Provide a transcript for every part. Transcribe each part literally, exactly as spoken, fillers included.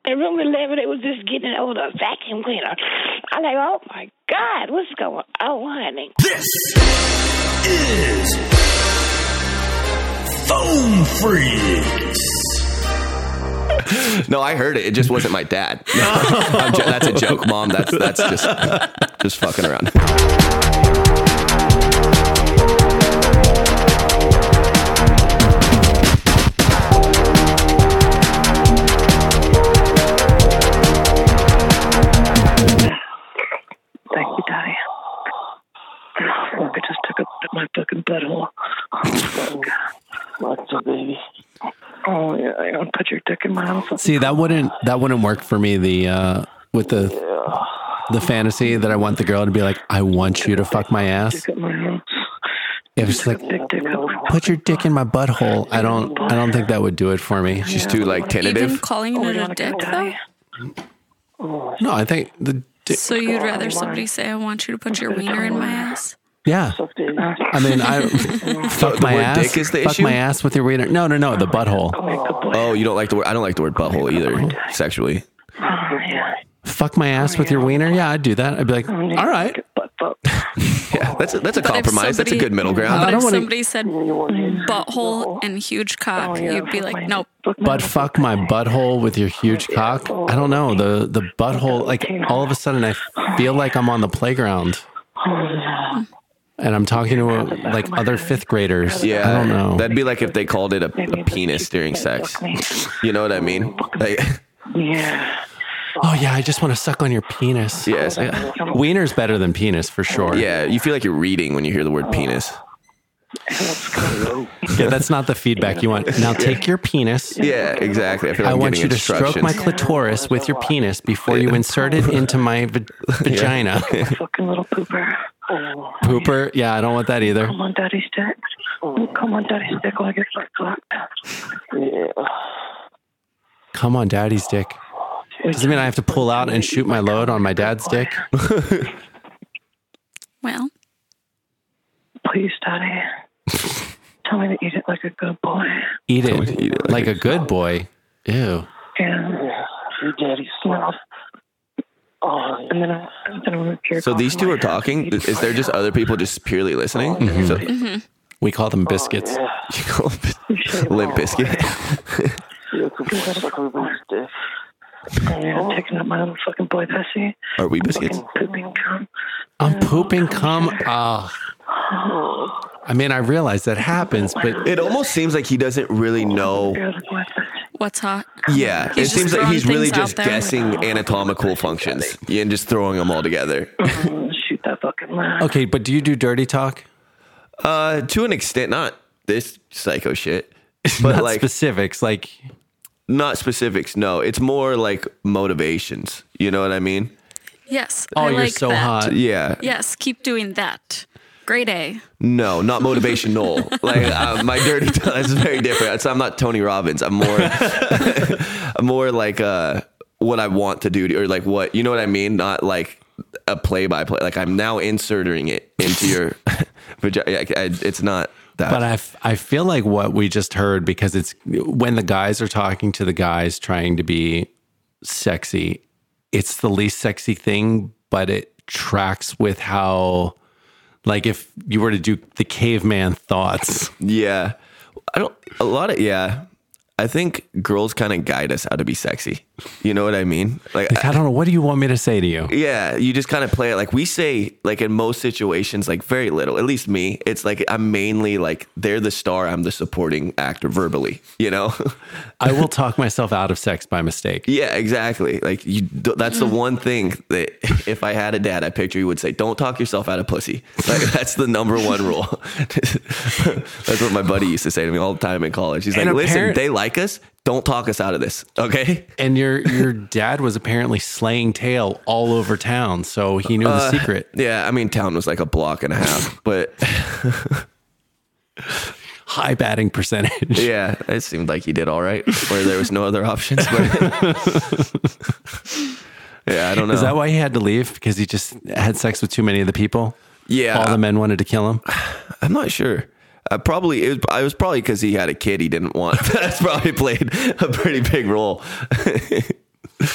in room eleven, they was just getting over the vacuum cleaner. I'm like, oh my God, what's going on, honey? This is Phone Freaks. No, I heard it. It just wasn't my dad. I'm jo- that's a joke, Mom. That's that's just just fucking around. Thank you, Daddy. I just took a look at my fucking butthole. Oh, what's up, baby? Oh yeah, I don't put your dick in my mouth. See, that wouldn't that wouldn't work for me. The uh, with the yeah. the fantasy that I want the girl to be like, I want you to fuck my ass. Dick up my ass. If it's like, Dick, dick up my put your dick in my butthole, I don't I don't think that would do it for me. She's too like tentative. Even calling Oh, it you a wanna dick, go, though? Daddy? No, I think the dick. So you'd rather somebody say, I want you to put your wiener in my ass? Yeah. I mean, I fuck The my word ass. dick is the fuck issue? my ass with your wiener. No, no, no, the butthole. Oh, you don't like the word? I don't like the word butthole either. Sexually. Oh, yeah. Fuck my ass with your wiener. Yeah, I'd do that. I'd be like, all right. Yeah, that's a, that's a But if compromise. That's a somebody- good middle But ground. I don't if wanna- somebody said butthole and huge cock, you'd be like, nope. But fuck my butthole with your huge cock. I don't know. The the butthole, like all of a sudden I feel like I'm on the playground. And I'm talking to uh, like other fifth graders. Yeah, I don't know. That'd be like if they called it a, a penis during sex. You know what I mean? Like, Yeah. Oh yeah, I just want to suck on your penis. yes. Wiener's better than penis for sure. Yeah, you feel like you're reading when you hear the word penis. Yeah, that's not the feedback you want. Now take your penis. Yeah, exactly. I feel like I I'm want getting you to stroke my instructions. clitoris with your penis before you insert it into my va- vagina. Fucking little pooper. Pooper? Yeah, I don't want that either. Come on, Daddy's dick. Come on, Daddy's dick while I get fucked. Yeah. Come on, daddy's dick. Does it mean I have to pull out and shoot my load on my dad's dick? Well, Please, Daddy. Tell me to eat it like a good boy. Eat it, to eat it like like a good boy. Ew. And your daddy smells. Oh, and then I, and then I'm gonna jerk So off these two my are talking. ass. Is there just other people just purely listening? So We call them biscuits. you call them Limp Biscuit. Yeah, taking up my own fucking boy pussy. Are we biscuits? Fucking pooping cum. I'm pooping cum. Ah. I mean, I realize that happens, but It almost seems like he doesn't really know. You're the boy pussy. what's hot? Yeah, He's it just seems like throwing he's really things out just there. guessing anatomical functions and just throwing them all together. Oh, shoot that fucking laugh. okay. But do you do dirty talk? Uh, to an extent, not this psycho shit, but Not like specifics, like not specifics. No, it's more like motivations. You know what I mean? Yes. oh, I you're like so that. hot. Yeah. Yes, keep doing that. Grade A. No, not motivational. Like uh, my dirty talk is very different. So I'm not Tony Robbins. I'm more, I'm more like uh, what I want to do, or like what you know what I mean. Not like a play by play. Like I'm now inserting it into your vagina. It's not that. But I, f- I feel like what we just heard, because it's when the guys are talking to the guys trying to be sexy, it's the least sexy thing, but it tracks with how, like if you were to do the caveman thoughts. Yeah. I don't, a lot of, yeah. I think girls kind of guide us how to be sexy. You know what I mean? Like, Like, I don't know. What do you want me to say to you? yeah, you just kind of play it. Like we say, like in most situations, like very little, at least me, it's like, I'm mainly like, they're the star. I'm the supporting actor verbally, you know? I will talk myself out of sex by mistake. Yeah, exactly. Like you, that's the one thing that if I had a dad, I picture he would say, don't talk yourself out of pussy. Like that's the number one rule. That's what my buddy used to say to me all the time in college. He's And like, listen, apparent- they like us. Don't talk us out of this. Okay. And your your dad was apparently slaying tail all over town, so he knew the Uh, secret. Yeah. I mean, town was like a block and a half, but High batting percentage. yeah, it seemed like he did all right where there was no other options. But yeah, I don't know. Is that why he had to leave? Because he just had sex with too many of the people? Yeah. All the men wanted to kill him? I'm not sure. Uh, probably it was, I was probably because he had a kid he didn't want. That's probably played a pretty big role.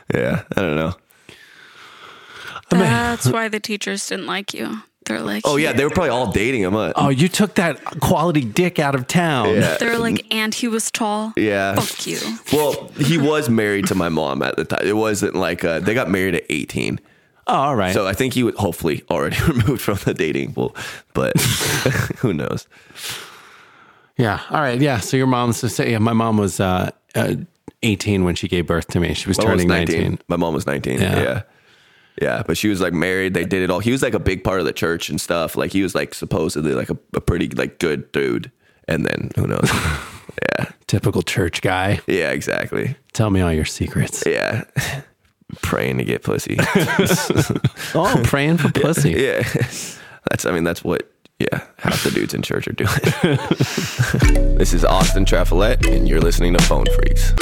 Yeah, I don't know. That's why the teachers didn't like you. They're like, Oh yeah, they were probably all dating him. Huh? Oh, you took that quality dick out of town. Yeah. They're like, and he was tall. Yeah. Fuck you. Well, he was married to my mom at the time. It wasn't like uh, they got married at eighteen. Oh, all right. So I think he was hopefully already removed from the dating pool, but who knows? Yeah. All right. Yeah. So your mom's just say, yeah, my mom was uh, uh, eighteen when she gave birth to me. She was My mom was turning nineteen. My mom was nineteen. Yeah. Yeah. yeah. But she was like married. They did it all. He was like a big part of the church and stuff. Like he was like supposedly like a, a pretty like good dude. And then who knows? Yeah. Typical church guy. Yeah, exactly. Tell me all your secrets. Yeah. Praying to get pussy. Oh, praying for pussy. Yeah. That's, I mean, that's what, yeah, half the dudes in church are doing. This is Austin Traffilet, and you're listening to Phone Freaks.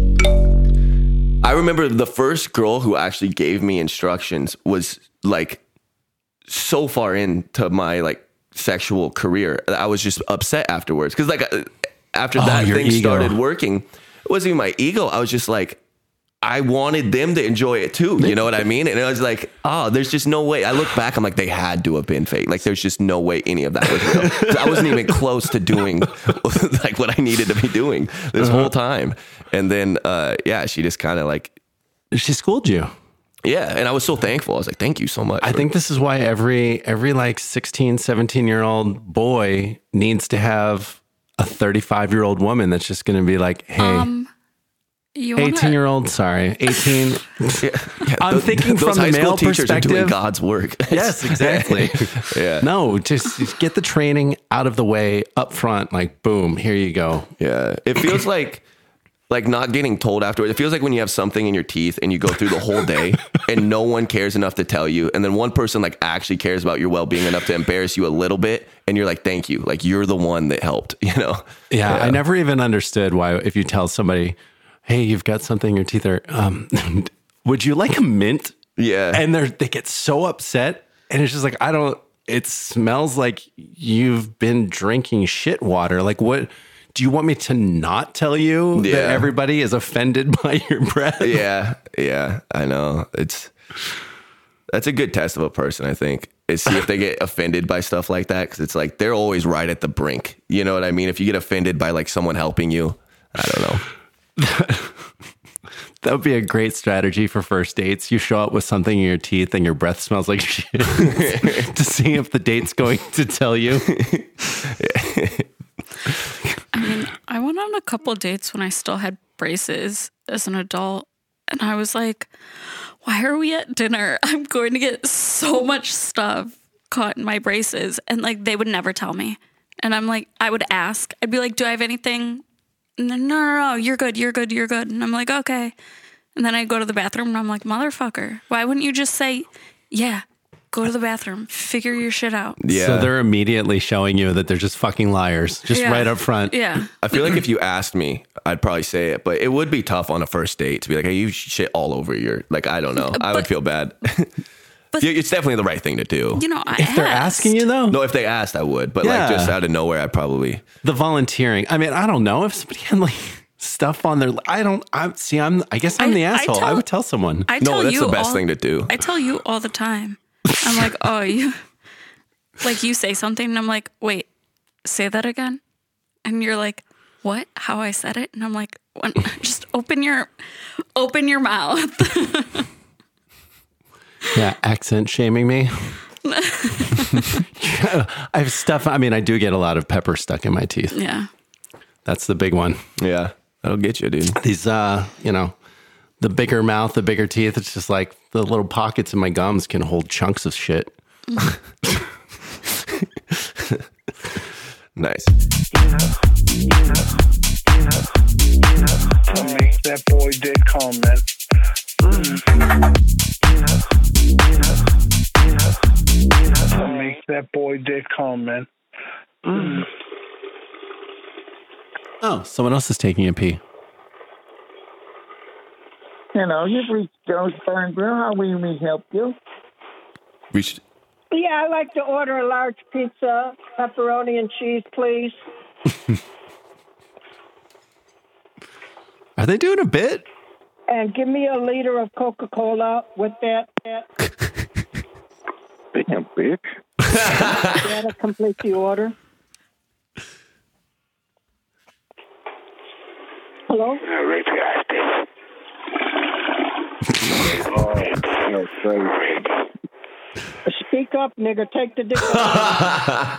I remember the first girl who actually gave me instructions was like so far into my like sexual career. I was just upset afterwards. Cause like after Oh, that your thing ego. started working, it wasn't even my ego. I was just like, I wanted them to enjoy it too. You know what I mean? And I was like, oh, there's just no way. I look back, I'm like, they had to have been fake. Like, there's just no way any of that was real. 'Cause I wasn't even close to doing like what I needed to be doing this Uh-huh. whole time. And then, uh, yeah, she just kind of like, She schooled you. yeah. And I was so thankful. I was like, thank you so much. I for- think this is why every every like sixteen, seventeen year old boy needs to have a thirty-five year old woman that's just going to be like, hey, Um, you wanna, eighteen year old, sorry, eighteen. yeah, yeah, I'm those- thinking those from high the school male teachers are doing perspective. God's work. Yes, exactly. Yeah. No, just, just get the training out of the way up front. Like, boom, here you go. Yeah. It feels like like not getting told afterwards. It feels like when you have something in your teeth and you go through the whole day and no one cares enough to tell you. And then one person like actually cares about your well-being enough to embarrass you a little bit. And you're like, thank you. Like you're the one that helped, you know? Yeah, I never even understood why if you tell somebody, hey, you've got something in your teeth, or um, would you like a mint? Yeah. And they they get so upset, and it's just like, I don't. It smells like you've been drinking shit water. Like, what? Do you want me to not tell you Yeah. that everybody is offended by your breath? Yeah. Yeah. I know. It's, that's a good test of a person, I think, is see if they get offended by stuff like that. Cause it's like, they're always right at the brink. You know what I mean? If you get offended by like someone helping you, I don't know. That would be a great strategy for first dates. You show up with something in your teeth and your breath smells like shit to see if the date's going to tell you. I mean, I went on a couple dates when I still had braces as an adult, and I was like, why are we at dinner? I'm going to get so much stuff caught in my braces. And like, they would never tell me. And I'm like, I would ask, I'd be like, do I have anything? And then, no, no, no, you're good, you're good, you're good. And I'm like, okay. And then I go to the bathroom and I'm like, motherfucker, why wouldn't you just say, yeah, go to the bathroom, figure your shit out. Yeah. So they're immediately showing you that they're just fucking liars, just Yeah. right up front. Yeah. I feel like if you asked me, I'd probably say it, but it would be tough on a first date to be like, hey, you shit all over your, like, I don't know. I would But- feel bad. but- Yeah, it's definitely the right thing to do. You know, I If they're asked. asking you though, No, if they asked, I would, but Yeah. like just out of nowhere, I'd probably, the volunteering. I mean, I don't know if somebody had like stuff on their. I don't. I see. I'm. I guess I'm I- the I asshole. I, tell- would tell someone. I no, tell that's you the best all, thing to do. I tell you all the time. I'm like, oh, you, like you say something, and I'm like, wait, say that again, and you're like, what? How I said it? And I'm like, when, just open your, open your mouth. Yeah, accent shaming me. I have stuff. I mean, I do get a lot of pepper stuck in my teeth. Yeah. That's the big one. Yeah, that'll get you, dude. These, uh, you know, the bigger mouth, the bigger teeth. It's just like the little pockets in my gums can hold chunks of shit. Nice. Make that boy did comment. Make that boy did comment. Oh, someone else is taking a pee. Hello, you've reached Joe's Bar and Grill. How may we help you? Reached. Yeah, I'd like to order a large pizza, pepperoni and cheese, please. Are they doing a bit? And give me a liter of Coca-Cola with that. that. Damn, bitch. That'll complete the order. Hello? Speak up, nigga. Take the dick out.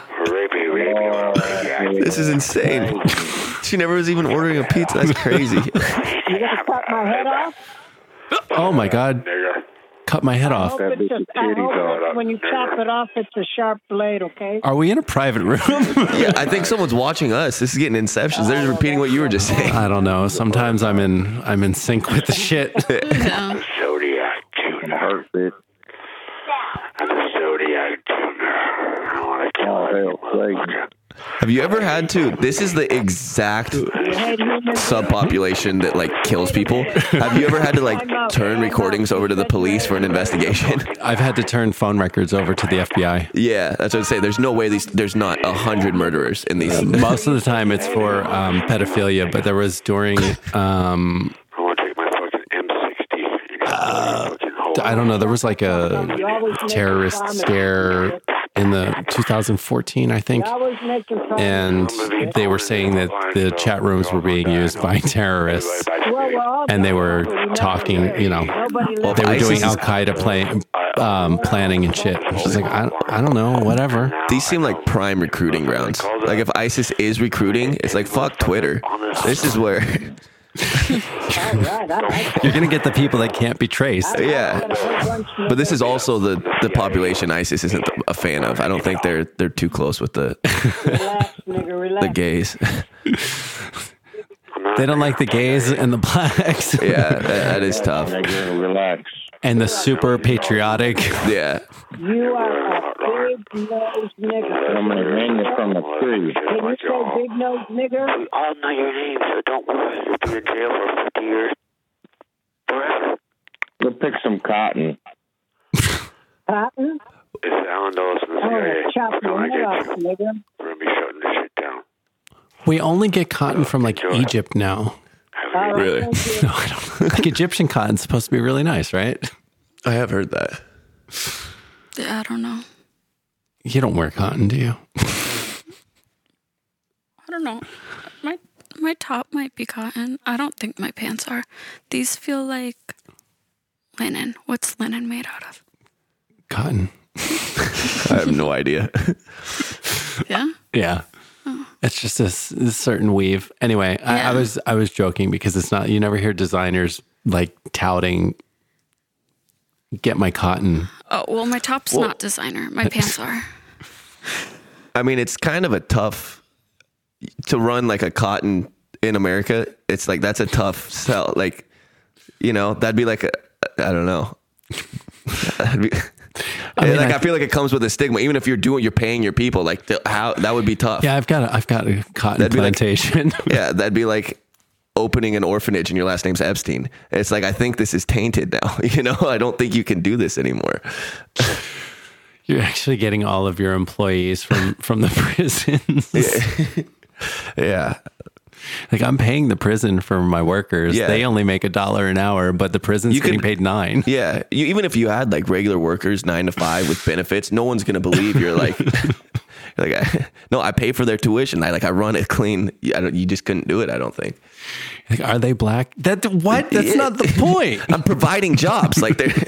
This is insane. She never was even ordering a pizza. That's crazy. You gonna cut my head off? Oh my God. Cut my head I off. hope, it's a, I hope that when you chop it off, it's a sharp blade, okay? Are we in a private room? Yeah, I think someone's watching us. This is getting inceptions. They're just repeating what you were just saying. I don't know. Sometimes I'm in I'm in sync with the shit. Yeah. Zodiac tuner. Hurt, bitch. I'm a Zodiac tuner. I want to kill everyone. Have you ever had to? This is the exact subpopulation that like kills people. Have you ever had to like turn recordings over to the police for an investigation? I've had to turn phone records over to the F B I. Yeah, that's what I say. There's no way these. There's not a hundred murderers in these. Most of the time, it's for um, pedophilia, but there was during. Um, I want to take my fucking M sixty. uh, I don't know. There was like a terrorist scare in the two thousand fourteen, I think, and they were saying that the chat rooms were being used by terrorists, and they were talking, you know, they were doing Al Qaeda play, um, planning and shit. She's like, I, I don't know, whatever. These seem like prime recruiting grounds. Like if ISIS is recruiting, it's like fuck Twitter. This is where. You're gonna get the people that can't be traced. Yeah, but this is also the the population ISIS isn't a fan of. I don't think they're they're too close with the the gays. They don't like the gays and the blacks. Yeah, that, that is tough. Relax. And the super patriotic. Yeah. You are a big nose nigger. I'm gonna hang you from a tree. Can you say big nose nigger? I'll know your name, so don't worry. You'll be in jail for fifty years. Forever. Go pick some cotton. Cotton? It's Alan Dulles from the C I A. Oh, chop your head off, nigger. We're going to be shutting this shit down. We only get cotton from like Egypt now. All right, Really? thank you. No, I don't. Like Egyptian cotton's supposed to be really nice, right? I have heard that. Yeah, I don't know. You don't wear cotton, do you? I don't know. My my top might be cotton. I don't think my pants are. These feel like linen. What's linen made out of? Cotton. I have no idea. Yeah? Yeah. It's just a, s- a certain weave. Anyway, I, I Yeah. was I was joking because it's not. You never hear designers like touting. Get my cotton. Oh, well, my top's Well- not designer. My pants are. I mean, it's kind of a tough to run like a cotton in America. It's like that's a tough sell. Like, you know, that'd be like a, I don't know. That'd be, I mean, like I- I, feel like it comes with a stigma. Even if you're doing, you're paying your people. Like the, how that would be tough. Yeah, I've got a, I've got a cotton That'd be like- plantation. Yeah, that'd be like opening an orphanage and your last name's Epstein. It's like I think this is tainted now. You know, I don't think you can do this anymore. You're actually getting all of your employees from from the prisons. Yeah. Like I'm paying the prison for my workers. Yeah. They only make a dollar an hour, but the prison's You getting could- paid nine. Yeah, you, even if you had like regular workers, nine to five with benefits, no one's gonna believe you're like, you're like, I, no, I pay for their tuition. I like, I run it clean. I don't, you just couldn't do it. I don't think. Like, are they black? That what? That's not the point. I'm providing jobs. Like they're.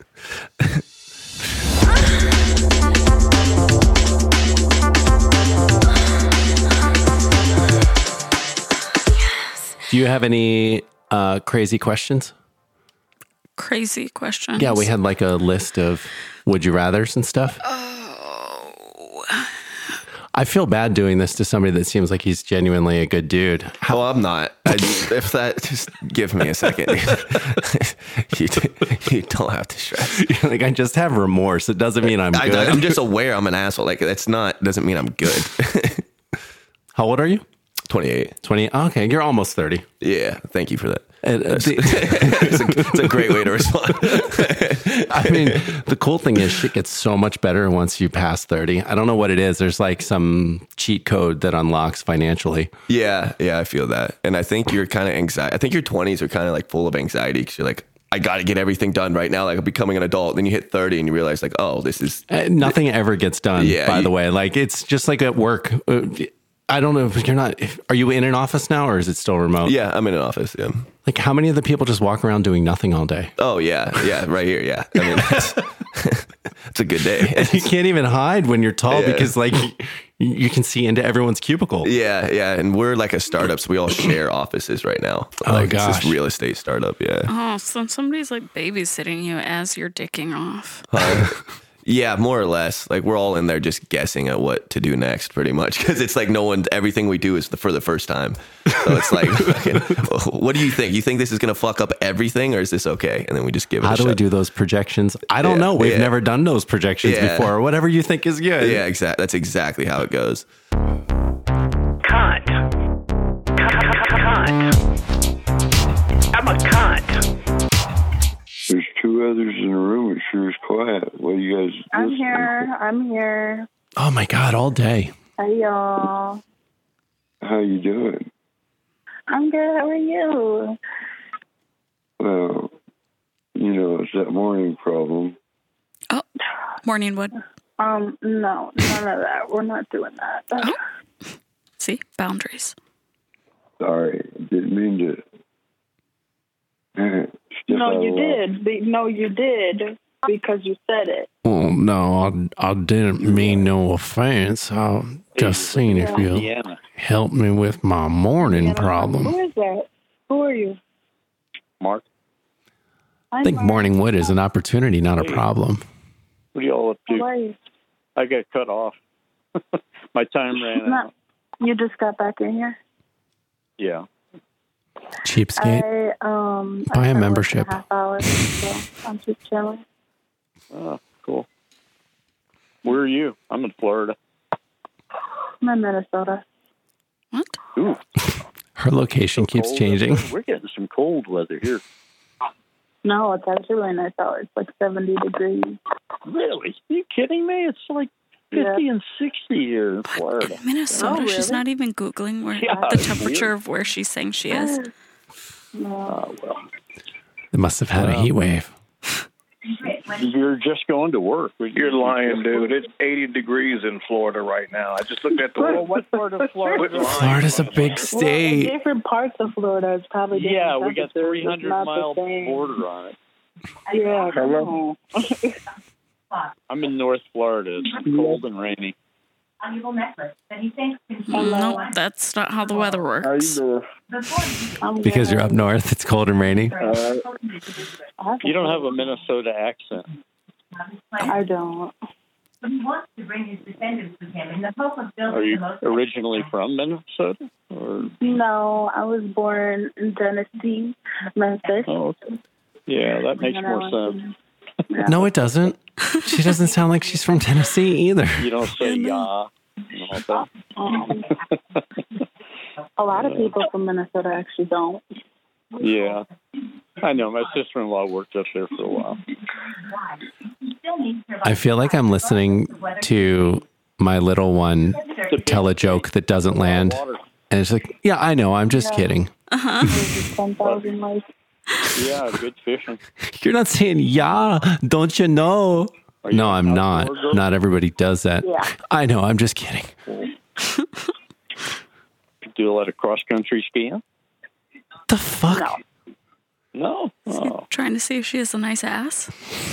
Do you have any uh, crazy questions? Crazy questions. Yeah, we had like a list of would you rathers and stuff. Oh. I feel bad doing this to somebody that seems like he's genuinely a good dude. Oh, I'm not. I, if that, just give me a second. you, you don't have to stress. Like I just have remorse. It doesn't mean I'm I, good. I'm just aware I'm an asshole. Like that's not doesn't mean I'm good. How old are you? twenty-eight. twenty. Okay, you're almost thirty. Yeah, thank you for that. Uh, it's, a, it's a great way to respond. I mean, the cool thing is shit gets so much better once you pass thirty. I don't know what it is. There's like some cheat code that unlocks financially. Yeah, yeah, I feel that. And I think you're kind of anxiety. I think your twenties are kind of like full of anxiety because you're like, I got to get everything done right now. Like I'm becoming an adult. Then you hit thirty and you realize like, oh, this is... Uh, nothing ever gets done, Yeah, by you- the way. Like it's just like at work. Uh, I don't know if you're not... If, are you in an office now or is it still remote? Yeah, I'm in an office, yeah. Like how many of the people just walk around doing nothing all day? Oh, yeah, yeah, right here, yeah. I mean, that's, it's a good day. And you can't even hide when you're tall Yeah. because like you, you can see into everyone's cubicle. Yeah, yeah, and we're like a startup, so we all share offices right now. Oh, like, gosh. It's this real estate startup, yeah. Oh, so somebody's like babysitting you as you're dicking off. Uh, yeah, more or less. Like we're all in there just guessing at what to do next, pretty much, because it's like no one. Everything we do is the, for the first time. So it's like, fucking, what do you think? You think this is gonna fuck up everything, or is this okay? And then we just give it. How a do shot. we do those projections? I don't Yeah, know. We've yeah. never done those projections Yeah. before. Whatever you think is good. Yeah, exactly. That's exactly how it goes. Cunt. Cunt. Cunt. I'm a cunt. There's two others in the room. It sure is quiet. What are you guys I'm listening here. I'm here. Oh my God, all day. Hey, y'all. to? How you doing? I'm good. How are you? Well, you know, it's that morning problem. Oh, morning wood. Um, no, none of that. We're not doing that. Oh. See, boundaries. Sorry, didn't mean to. Step No, out you of line. did. Be- No, you did because you said it. Well, no, I, I didn't mean no offense. I just seen if you Indiana. help me with my morning problem. Who is that? Who are you? Mark, I think morning wood is an opportunity, not a problem. what are y'all up How to? are you? I got cut off. My time ran No, out. you just got back in here. Yeah. Cheapskate. I um. Buy a I started membership. working a half hour, so I'm just chilling. Oh, cool. Where are you? I'm in Florida. I'm in Minnesota. What? Ooh, Her location keeps cold changing. weather. We're getting some cold weather here. No, it's actually really nice out. It's like seventy degrees. Really? Are you kidding me? It's like fifty Yeah. and sixty here in Florida. Minnesota. Oh, She's really? not even Googling where Yeah, the it's temperature weird. of where she's saying she is. No. Oh, well. They must have had a heat wave. You're just going to work. You're lying, dude. It's eighty degrees in Florida right now. I just looked at the Well, what part of Florida? Florida's a big Well, state. in different parts of Florida, it's probably different Yeah, we got temperatures. three It's hundred not the mile same. border on it. Yeah. Hello? I'm in North Florida. It's cold and rainy. No, that's not how the weather How you works. doing? I'm Because you're up good. north, it's cold and rainy. Uh, You don't have a Minnesota accent. I don't. Are you originally from Minnesota? Or No, I was born in Tennessee, Memphis. oh, okay. Yeah, that makes And I more went sense. to- yeah. No, it doesn't. She doesn't sound like she's from Tennessee either. You don't say yeah. and all that. Um, a lot of people from Minnesota actually don't. Yeah, I know. My sister-in-law worked up there for a while. I feel like I'm listening to my little one tell a joke that doesn't land. And it's like, yeah, I know. I'm just kidding. ten thousand like. Yeah, good fishing. You're not saying, yeah, don't you know? No, I'm not. Not everybody does that. Yeah. I know. I'm just kidding. Do a lot of cross-country skiing? The fuck? No. Oh. Trying to see if she has a nice ass.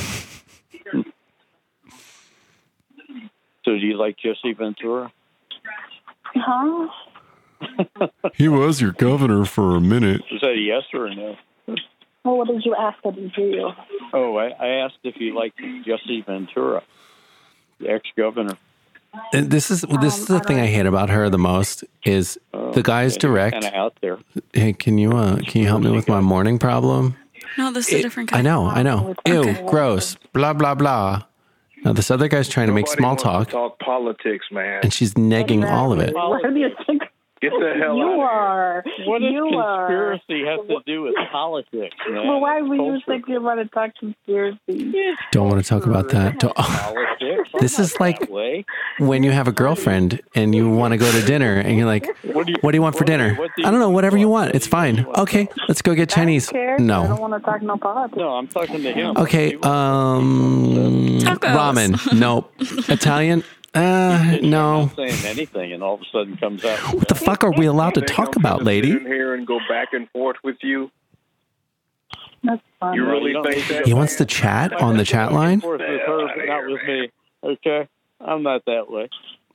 So do you like Jesse Ventura? Huh? He was your governor for a minute. Is that a yes or a no? Well, what did you ask her to do? Oh, I, I asked if you liked Jesse Ventura, the ex-governor. And this is this is the thing I hate about her the most is the guy's direct. Kind of out there. Hey, can you uh, can you help me with my morning problem? No, this is a different guy. I know, I know. Ew, gross. Blah blah blah. Now this other guy's trying to make nobody small wants talk, to talk politics, man. and she's negging all of it. What do you think? Get the hell you out of here. are. What does you are. conspiracy have to do with politics, man? Well, why were you Culture. thinking about a talk conspiracy? Don't want to talk about that. Don't- Politics. This I'm is not like that way. when you have a girlfriend and you want to go to dinner and you're like, What do you, what do you want for what do you- dinner? what do I don't know, you whatever you want. What It's do you fine. want? Okay, let's go get Chinese. I don't care. I No. don't want to talk no politics. No, I'm talking to him. Okay, um, Tacos. ramen. Nope. Italian? Uh, You're no. not saying anything, and all of a sudden comes out. What the fuck are we allowed to You think talk I'm about, gonna lady? sit in here and go back and forth with you. That's fine. You really you don't think need that? He wants to chat on the chat line? Of course, with her, but not with me. Okay, I'm not that way.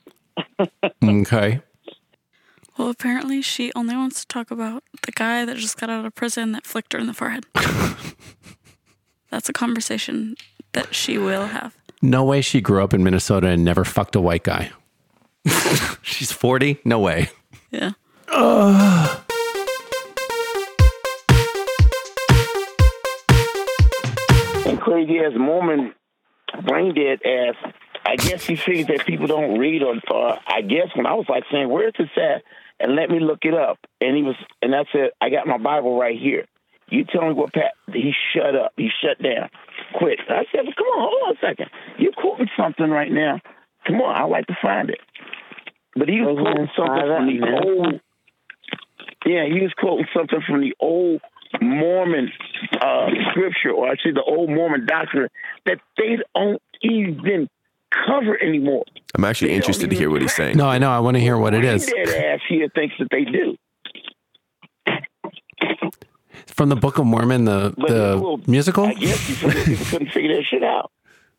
Okay. Well, apparently she only wants to talk about the guy that just got out of prison that flicked her in the forehead. That's a conversation that she will have. No way she grew up in Minnesota and never fucked a white guy. She's forty? No way. Yeah. Ugh. And crazy ass Mormon, brain dead ass. I guess he figures that people don't read, or, or I guess when I was like saying, "Where's this at?" and let me look it up, and he was, and I said, "I got my Bible right here. You tell me what Pat." He shut up. He shut down. Quit. I said, "Well, come on, hold on a second. You're quoting something right now. Come on, I'd like to find it." But he was quoting something from the old. Yeah, he was quoting something from the old Mormon uh, scripture, or actually the old Mormon doctrine that they don't even cover anymore. I'm actually interested to hear what he's saying. No, I know. I want to hear what it is. Dead ass here thinks that they do. From the Book of Mormon, the, But the well, musical? I guess some people couldn't figure that shit out.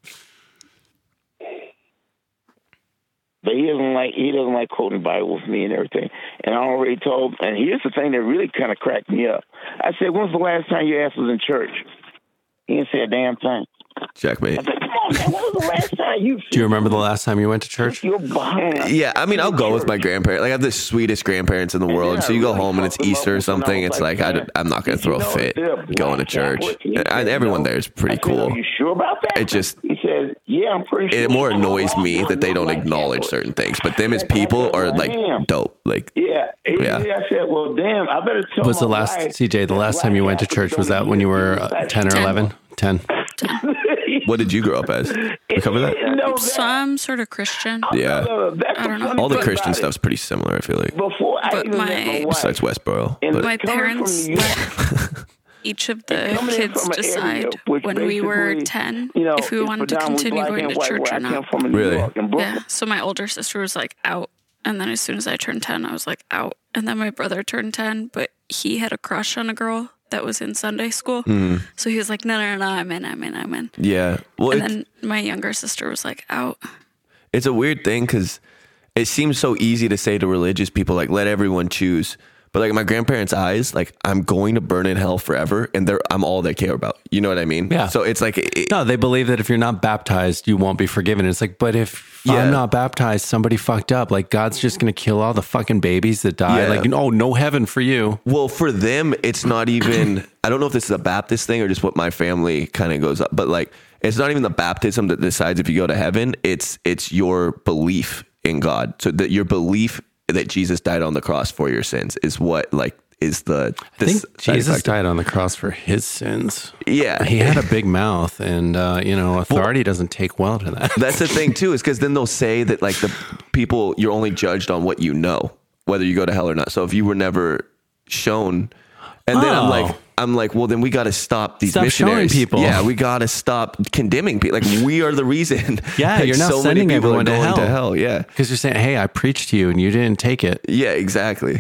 But he doesn't like he doesn't like quoting Bible with me and everything. And I already told. And here's the thing that really kind of cracked me up. I said, "When's the last time your ass was in church?" He didn't say a damn thing. Checkmate. I said, "Come on, man. When was the last time you?" Do you remember the last time you went to church? You're behind. Yeah, I mean, I'll go with my grandparents. Like, I have the sweetest grandparents in the world. So you go home and it's Easter or something. It's like, I, I'm not going to throw a fit going to church. And everyone there is pretty cool. You sure about that? It just, He said, "Yeah, I'm pretty sure." it more annoys me that they don't acknowledge certain things. But them as people are like dope. Like, Yeah. Yeah. I said, "Well, damn, I better tell Was the my last, wife C J, the last time you went to church, was that when you were uh, ten or eleven? ten. what did you grow up as? We cover that? No, So I'm sort of Christian. Yeah. I don't know. All the But- Christian stuff's pretty similar, I feel like. Before I But even met my- my wife, Besides Westboro. and But My coming parents from New York, let each of the coming in kids from an area decide which when we were basically, ten you know, if we is wanted to predominantly continue black going and to white, church where or I came not. from in New Really? York and Brooklyn. Yeah. So my older sister was like out. And then as soon as I turned ten, I was like out. And then my brother turned ten, but he had a crush on a girl that was in Sunday school. Mm. So he was like, no, no, no, I'm in, I'm in, I'm in. yeah. Well, and it's, then my younger sister was like out. it's a weird thing because it seems so easy to say to religious people, like, let everyone choose. But like in my grandparents' eyes, like, I'm going to burn in hell forever, and they're I'm all they care about. You know what I mean? Yeah. So it's like, it, No, they believe that if you're not baptized, you won't be forgiven. It's like, but if Yeah. I'm not baptized, somebody fucked up. Like, God's just going to kill all the fucking babies that die. Yeah. Like, oh, no heaven for you. well, for them, it's not even. I don't know if this is a Baptist thing or just what my family kind of goes up, but like, it's not even the baptism that decides if you go to heaven. It's it's your belief in God. So that your belief that Jesus died on the cross for your sins is what like is the. I think this Jesus died on the cross for his sins. Yeah. He had a big mouth, and, uh, you know, authority doesn't take well to that. That's the thing too, is because then they'll say that like the people, you're only judged on what you know, whether you go to hell or not. So if you were never shown, and then I'm Oh. like, I'm like, well, then we got to stop these Stop showing missionaries. people. Yeah, we got to stop condemning people. Like, we are the reason. Yeah, that you're not so many sending people are everyone to going hell. to hell. Yeah, Because you're saying, hey, I preached to you, and you didn't take it. yeah, exactly.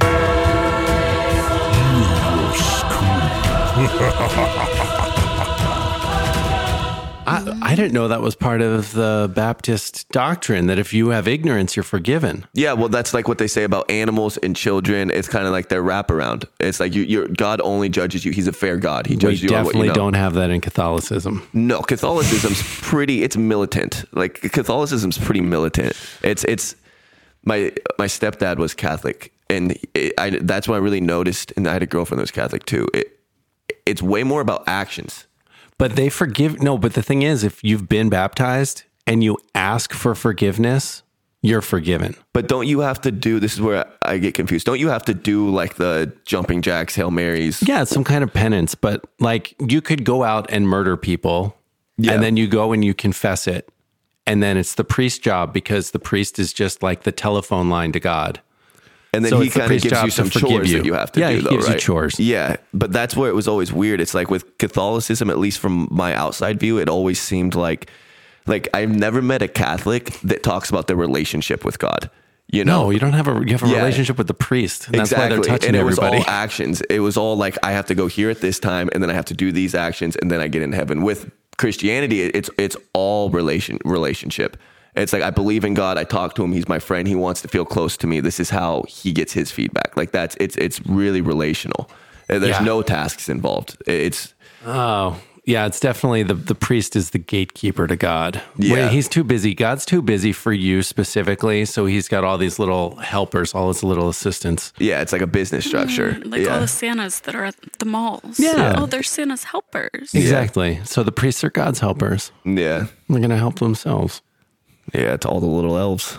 I, I didn't know that was part of the Baptist doctrine, that if you have ignorance, you're forgiven. Yeah, well, that's like what they say about animals and children. It's kind of like their wraparound. It's like you, you're, God only judges you. He's a fair God. He We judges you on what you definitely know. don't have that in Catholicism. No, Catholicism's pretty. It's militant. Like Catholicism's pretty militant. It's it's my my stepdad was Catholic, and it, I that's what I really noticed. And I had a girlfriend that was Catholic too. It it's way more about actions. But they forgive. No, but the thing is, if you've been baptized and you ask for forgiveness, you're forgiven. But don't you have to do, this is where I get confused. Don't you have to do like the jumping jacks, Hail Marys? Yeah, it's some kind of penance, but like you could go out and murder people Yeah. and then you go and you confess it. And then it's the priest's job because the priest is just like the telephone line to God. And then So he it's the kind of priest's gives job you to some forgive chores you. that you have to Yeah, do, he though, gives you right? chores. Yeah, but that's where it was always weird. It's like with Catholicism, at least from my outside view, it always seemed like, like I've never met a Catholic that talks about their relationship with God. You know, No, you don't have a you have a Yeah. relationship with the priest. And that's exactly. why they're touching and it everybody. was all actions. It was all like, I have to go here at this time, and then I have to do these actions, and then I get in heaven. With Christianity, it's it's all relation relationship. It's like, I believe in God. I talk to him. He's my friend. He wants to feel close to me. This is how he gets his feedback. Like that's, it's, it's really relational. There's Yeah. no tasks involved. It's, Oh, yeah, it's definitely the, the priest is the gatekeeper to God. Yeah. Wait, he's too busy. God's too busy for you specifically. So he's got all these little helpers, all his little assistants. yeah, it's like a business structure. Mm, like yeah. all the Santas that are at the malls. Yeah. Oh, they're Santa's helpers. Exactly. So the priests are God's helpers. yeah. They're going to help themselves. Yeah. It's all the little elves.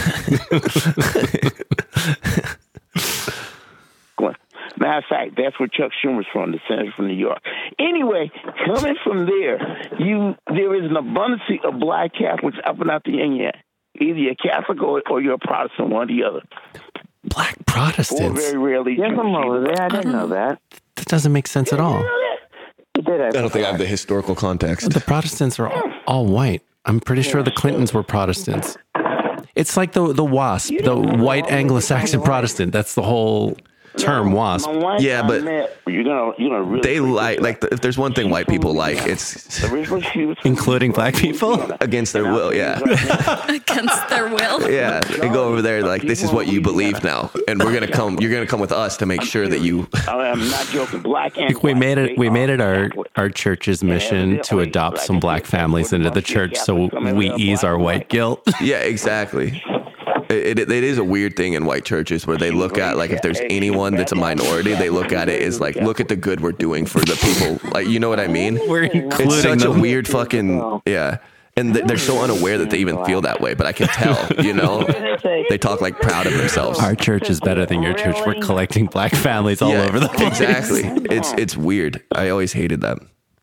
Matter of fact, that's where Chuck Schumer's from, the senator from New York. Anyway, coming from there, you there is an abundance of black Catholics up and out the yin yang. Either you're Catholic or, or you're a Protestant, one or the other. Black Or Protestants? very rarely. Yes, I'm over there. I didn't know that. That doesn't make sense at all. You did. I don't think I have the historical context. The Protestants are all, all white. I'm pretty sure the Clintons were Protestants. It's like the the WASP, the white Anglo-Saxon Protestant. That's the whole term, WASP. Yeah, but you're gonna, you're gonna really they like, like if there's one thing white people like, it's including black people against their will. Yeah. Against their will. Yeah, they go over there like, this is what you believe now, and we're gonna come. You're gonna come with us to make sure that you. I'm not joking. Black and Like we made it. We made it our our church's mission to adopt some black families into the church, so we ease our white guilt. Yeah, exactly. It, it, it is a weird thing in white churches where they look at, like, if there's anyone that's a minority, they look at it as like, look at the good we're doing for the people. Like, you know what I mean? We're It's including such a them. weird fucking, yeah. And th- they're so unaware that they even feel that way, but I can tell, you know, they talk like proud of themselves. Our church is better than your church. We're collecting black families all Yeah, over the place. Exactly. It's, it's weird. I always hated that.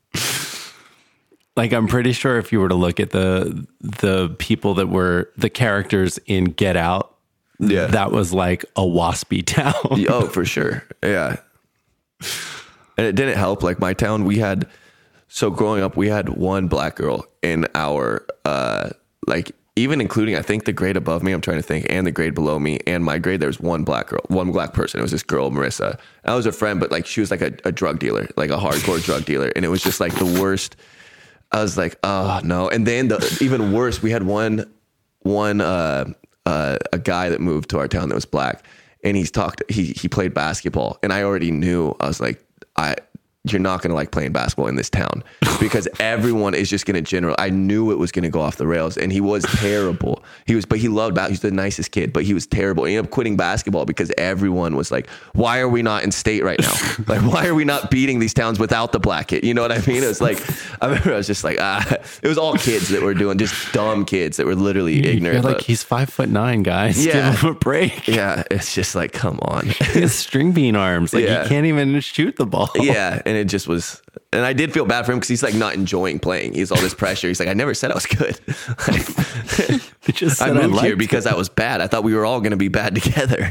Like, I'm pretty sure if you were to look at the the people that were the characters in Get Out, yeah, that was like a waspy town. Oh, for sure. Yeah. And it didn't help. Like my town, we had, so growing up, we had one black girl in our, uh, like, even including, I think, the grade above me, I'm trying to think, and the grade below me, and my grade, there was one black girl, one black person. It was this girl, Marissa. I was her friend, but like, she was like a, a drug dealer, like a hardcore drug dealer. And it was just like the worst. I was like, oh no. And then the even worse, we had one, one, uh, uh, a guy that moved to our town that was black, and he's talked, he, he played basketball, and I already knew, I was like, I, you're not going to like playing basketball in this town because everyone is just going to general. I knew it was going to go off the rails, and he was terrible. He was, but he loved basketball. He's the nicest kid, but he was terrible. He ended up quitting basketball because everyone was like, why are we not in state right now? Like, why are we not beating these towns without the black kid? You know what I mean? It was like, I remember I was just like, ah, it was all kids that were doing, just dumb kids that were literally ignorant. You're like, but- he's five foot nine, guys. Yeah. Give him a break. yeah. It's just like, come on. He has string bean arms. Like, Yeah. he can't even shoot the ball. Yeah, and it just was, and I did feel bad for him because he's like not enjoying playing. He's all this pressure. He's like, I never said I was good. Like, I just I said I moved here liked because it. I was bad. I thought we were all going to be bad together.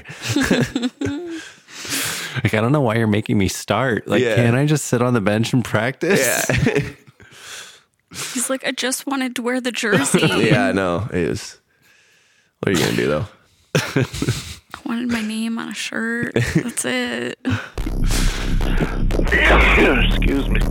Like, I don't know why you're making me start. Like, Yeah. can't I just sit on the bench and practice? Yeah, He's like, I just wanted to wear the jersey. yeah, I know. It was. What are you gonna do though? I wanted my name on a shirt. That's it. Excuse me.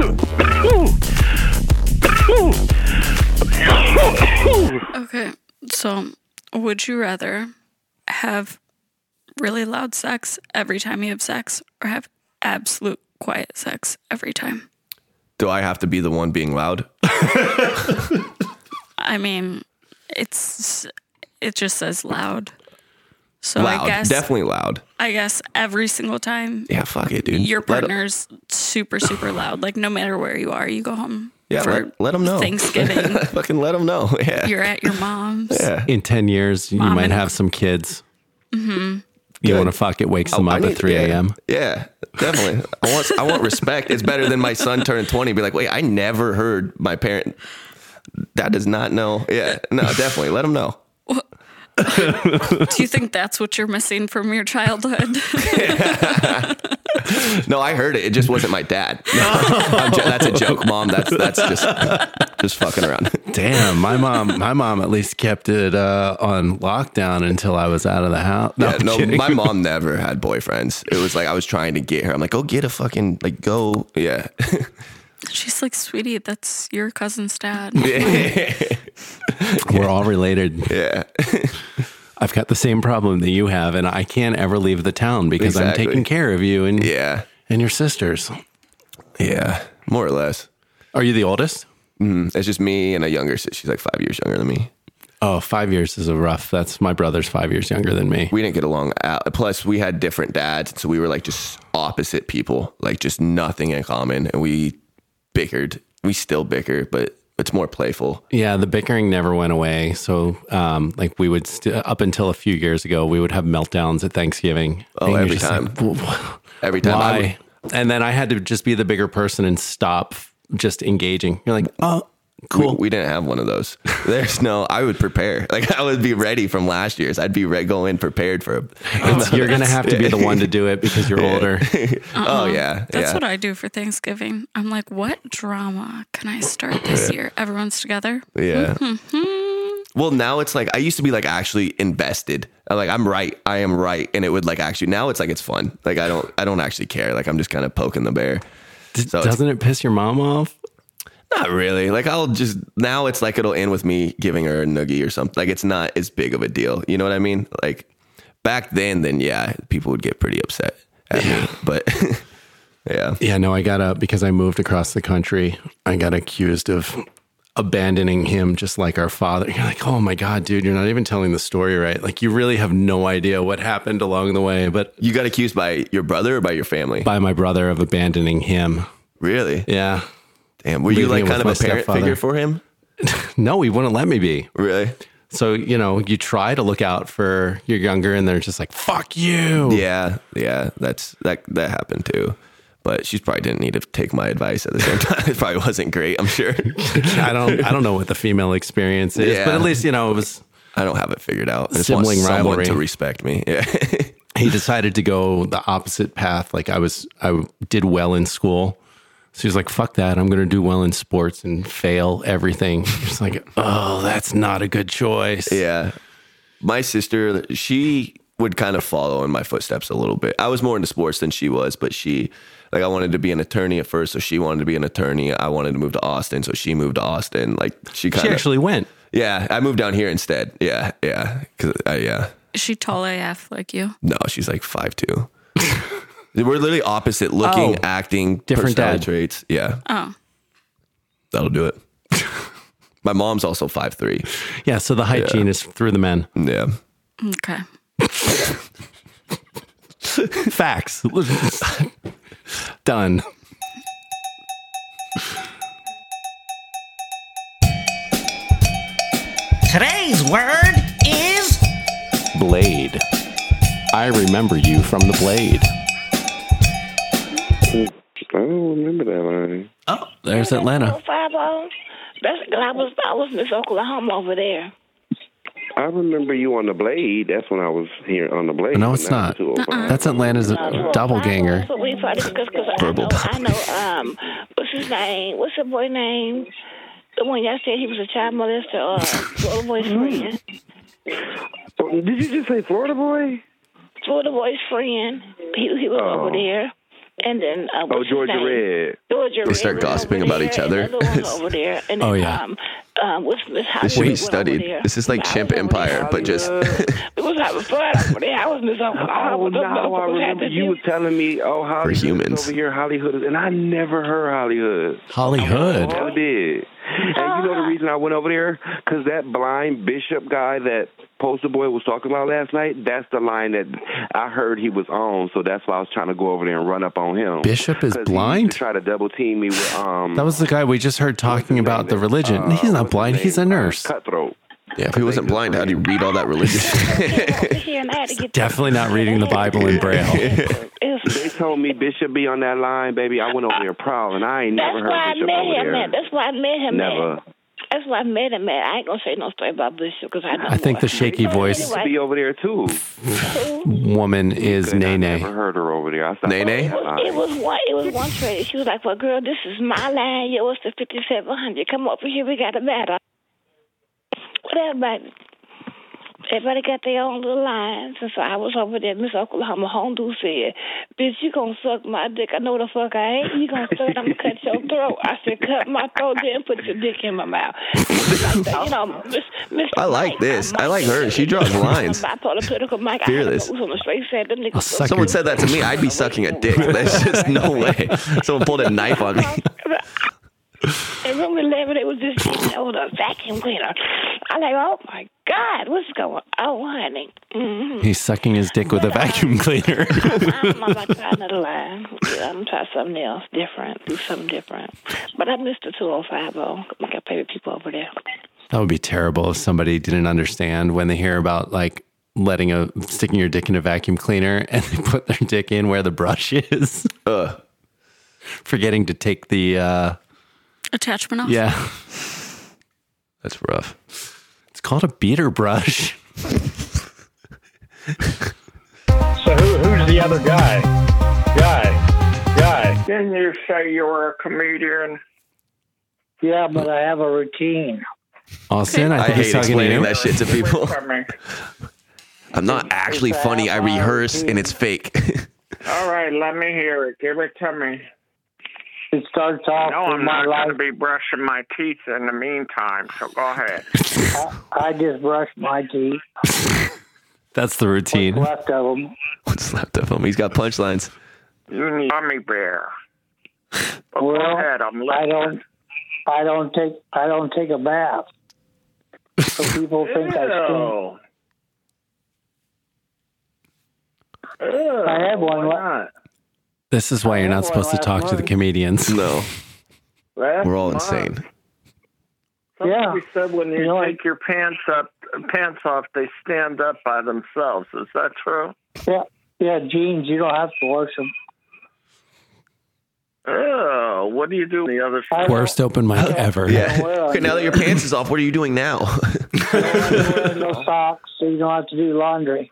Okay, so would you rather have really loud sex every time you have sex or have absolute quiet sex every time? Do I have to be the one being loud? I mean, it's it just says loud. So loud, I guess definitely loud. I guess every single time. Yeah, fuck it, dude. Your Let 'em- partner's super super loud. Like no matter where you are, you go home. Yeah, for let, let them know. Thanksgiving. Fucking let them know. Yeah. You're at your mom's. Yeah. In ten years, you Mom might and- have some kids. Mm-hmm. You want to fuck it wakes them Oh, I up need- at three a.m. Yeah, yeah, definitely. I want I want respect. It's better than my son turning twenty. Be like, wait, I never heard my parent. That does not know. Yeah, no, definitely. Let them know. Do you think that's what you're missing from your childhood? No, I heard it. It just wasn't my dad. No, I'm jo- that's a joke, Mom. That's that's just just fucking around. Damn, my mom, my mom at least kept it uh, on lockdown until I was out of the house. No, Yeah, I'm no, kidding. my mom never had boyfriends. It was like I was trying to get her. I'm like, go get a fucking like go. Yeah. She's like, sweetie, that's your cousin's dad. We're all related. Yeah. I've got the same problem that you have, and I can't ever leave the town because Exactly. I'm taking care of you and Yeah. and your sisters. Yeah. More or less. Are you the oldest? Mm, it's just me and a younger sister. She's like five years younger than me. Oh, five years is a rough. That's my brother's five years younger than me. We didn't get along. Out. Plus, we had different dads, so we were like just opposite people, like just nothing in common, and we bickered. We still bicker, but it's more playful. Yeah, the bickering never went away. So, um, like we would st- up until a few years ago, we would have meltdowns at Thanksgiving. Oh, And you're every just time. like, Every time. I why? And then I had to just be the bigger person and stop just engaging. You're like, oh, cool. We, we didn't have one of those. There's no. I would prepare. Like I would be ready from last year's. I'd be re- going prepared for. A, It's- you're gonna have to be the one to do it because you're older. Oh yeah, That's yeah. what I do for Thanksgiving. I'm like, what drama can I start this year? Everyone's together. Yeah. Mhm. Well, now it's like I used to be like actually invested. I'm like I'm right. I am right, and it would like actually now it's like it's fun. Like I don't I don't actually care. Like I'm just kind of poking the bear. So it's- Doesn't it piss your mom off? Not really. Like I'll just now it's like it'll end with me giving her a noogie or something. Like it's not as big of a deal. You know what I mean? Like back then, then yeah, people would get pretty upset at me. But yeah, Yeah, no, I got up because I moved across the country. I got accused of abandoning him just like our father. You're like, oh my God, dude, you're not even telling the story right. Like you really have no idea what happened along the way. But you got accused by your brother or by your family? By my brother of abandoning him. Really? Yeah. Damn. Were you Leaving like him kind of with a my parent stepfather. figure for him? No, he wouldn't let me be. Really? So, you know, you try to look out for your younger and they're just like, fuck you. Yeah, yeah, that's that that happened too. But she probably didn't need to take my advice at the same time. It probably wasn't great, I'm sure. I don't I don't know what the female experience is, Yeah. but at least, you know, it was I don't have it figured out. I just want sibling someone rivalry. to respect me. Yeah. He decided to go the opposite path. Like I was, I did well in school. So he was like, fuck that. I'm going to do well in sports and fail everything. It's like, oh, that's not a good choice. Yeah. My sister, she would kind of follow in my footsteps a little bit. I was more into sports than she was, but she, like, I wanted to be an attorney at first, so she wanted to be an attorney. I wanted to move to Austin, so she moved to Austin. Like, she kind She of actually went. Yeah, I moved down here instead. Yeah, yeah. Cause I, yeah. Is she tall A F like you? No, she's like five two. We're literally opposite looking, Oh, acting, different personality dad. traits. Yeah, Oh. that'll do it. My mom's also five three. Yeah. So the height Yeah. gene is through the men. Yeah. Okay. Facts. Done. Today's word is Blade. I remember you from the Blade. I don't remember that line. Oh, there's Atlanta. Five oh. That's I was I was Miss Oklahoma over there. I remember you on the Blade. That's when I was here on the Blade. No, but it's now not. two oh five. That's Atlanta's doppelganger. So we probably discussed because I know I know um what's his name? What's the boy name? The one y'all said he was a child molester or Florida boy's friend. Did you just say Florida boy? Florida boy's friend. He he was Oh. over there. And then uh, Oh, what's his Georgia name? Red. Georgia They Red start was gossiping over about there, each other. and the other one over there. And Oh, then, yeah. Um, um, what's Miss This should be Hollywood went over studied. there. This is like I Chimp was over Empire, there. but just It was having fun over there. I was Miss Oklahoma. Oh, now I remember you were telling me, oh, Hollywood humans. is over here, Hollywood is, and I never heard Hollywood. Hollywood. I never did. And you know the reason I went over there? Because that blind bishop guy that Poster Boy was talking about last night, that's the line that I heard he was on, so that's why I was trying to go over there and run up on him. Bishop is 'Cause he blind? used to try to double team me with um. That was the guy we just heard talking about the religion. Uh, He's not blind. He's a nurse. Cutthroat. Yeah, if he wasn't blind, how'd he read all that religious shit? Definitely not reading the Bible in Braille. They told me Bishop be on that line, baby. I went over there prowling. I ain't That's never why heard I Bishop met over him there. at. That's why I met him Never. at. That's why I met him at. I ain't gonna say no story about Bishop because I know I think more. the shaky voice Anyway, Be over there too. woman is Nene. Never heard her over there. I stopped Nene? by that line. It was one. It was one trade. She was like, "Well, girl, this is my line. Yours the fifty-seven hundred. Come over here. We got a battle." Whatever, baby. Everybody got their own little lines. And so I was over there. Miss Oklahoma Hondu said, "Bitch, you gonna suck my dick. I know the fuck I ain't. You gonna suck it, I'm gonna cut your throat." I said, "Cut my throat, then put your dick in my mouth." You know, Miss Miss I like this. I like her. She draws lines. Bipolar political Mike. I Fearless. had to on the straight side. Them niggas so Someone said that to me, I'd be sucking a dick. There's just no way. Someone pulled a knife on me. In room eleven, it was just, you know, the vacuum cleaner. I'm like, oh my God, what's going on? Oh, honey. Mm-hmm. He's sucking his dick with a vacuum cleaner. I'm about to try another line. Yeah, I'm going to try something else, different, do something different. But I missed the two oh five oh. I got favorite people over there. That would be terrible if somebody didn't understand when they hear about like letting a sticking your dick in a vacuum cleaner and they put their dick in where the brush is. Ugh. Forgetting to take the uh, attachment off. Yeah. That's rough. It's called a beater brush. So who, who's the other guy? Guy. Guy. Didn't you say you were a comedian? Yeah, but I have a routine. Austin, I, I think he's hate talking to explaining you. that shit to people. I'm not actually funny. I rehearse and it's fake. All right, let me hear it. Give it to me. It starts off No, with I'm my not life. going to be brushing my teeth in the meantime, so go ahead. I, I just brush my teeth. That's the routine. What's left of them. What's left of him? He's got punchlines. You need gummy bear. But Well, go ahead, I'm listening. I don't. I don't take. I don't take a bath. So people think I stink. Ew. Ew, I had one. why not? This is why you're not one supposed to last talk to the month. comedians. No. Last We're all month, insane. Somebody Yeah. said when you, You know, take your pants up, pants off, they stand up by themselves. Is that true? Yeah, yeah. Jeans. You don't have to wash them. Oh, what do you do on the other side? Worst open mic ever. Yeah. Well, Okay, now that your pants is off, what are you doing now? Wear no socks, so you don't have to do laundry.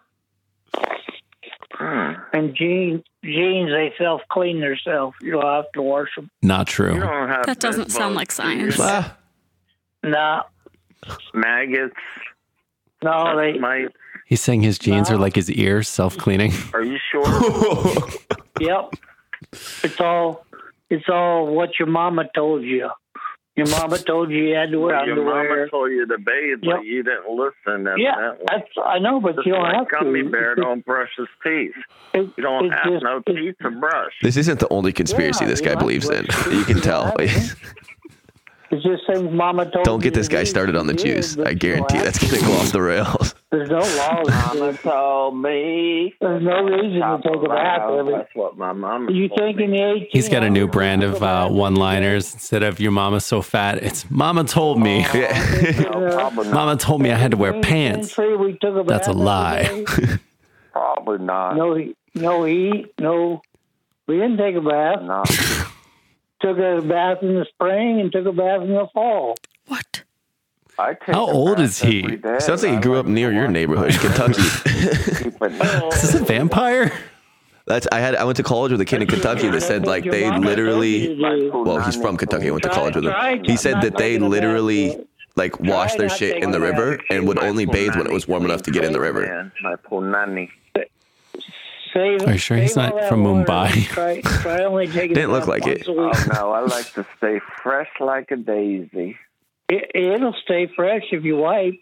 Hmm. And jeans, jeans, they self clean themselves. You don't have to wash them. Not true. You don't have That doesn't sound like science. Ah, Nah, maggots. no, they. My, He's saying his jeans are like his ears, self-cleaning. are you sure? Yep. It's all. It's all what your mama told you. Your mama told you you had to wear Your mama underwear. told you to bathe, Yep. but you didn't listen. Yeah, evidently. that's. I know, but Just you don't like have gummy to. bear It's just- don't brush his teeth. it- You don't it's have just- no it's- teeth to brush. this isn't the only conspiracy Yeah, this you guy don't believes in. have to. You can You tell. don't have to. It's just things mama told Don't you get this to guy do. started on the You did, juice. but I you guarantee don't that's have going to go off the rails. There's no laws. Mama told me. There's no reason to take a bath every. That's what my mama You told think me. in the eighteen? He's got a new brand of uh, one-liners. Instead of "your mama's so fat," it's "mama told me." No, probably not. Mama told me I had to wear pants. We took a That's a bath lie. every day. Probably not. No, he- no heat. No, we didn't take a bath. No. Took a bath in the spring and took a bath in the fall. What? I take How a old bath is he? every day. Sounds like he I grew up like near to your wash neighborhood, my Kentucky. Keep it Is this a vampire? That's I had I went to college with a kid in Kentucky that said like they literally well he's from Kentucky. I went to college with him. He said that they literally like wash their shit in the river and would only bathe when it was warm enough to get in the river. Man, my punani. Save, Are you sure he's save all not that from water. Mumbai? Try, try only taking a Didn't look bath like once it. a week. Oh no, I like to stay fresh like a daisy. It, it'll stay fresh if you wipe.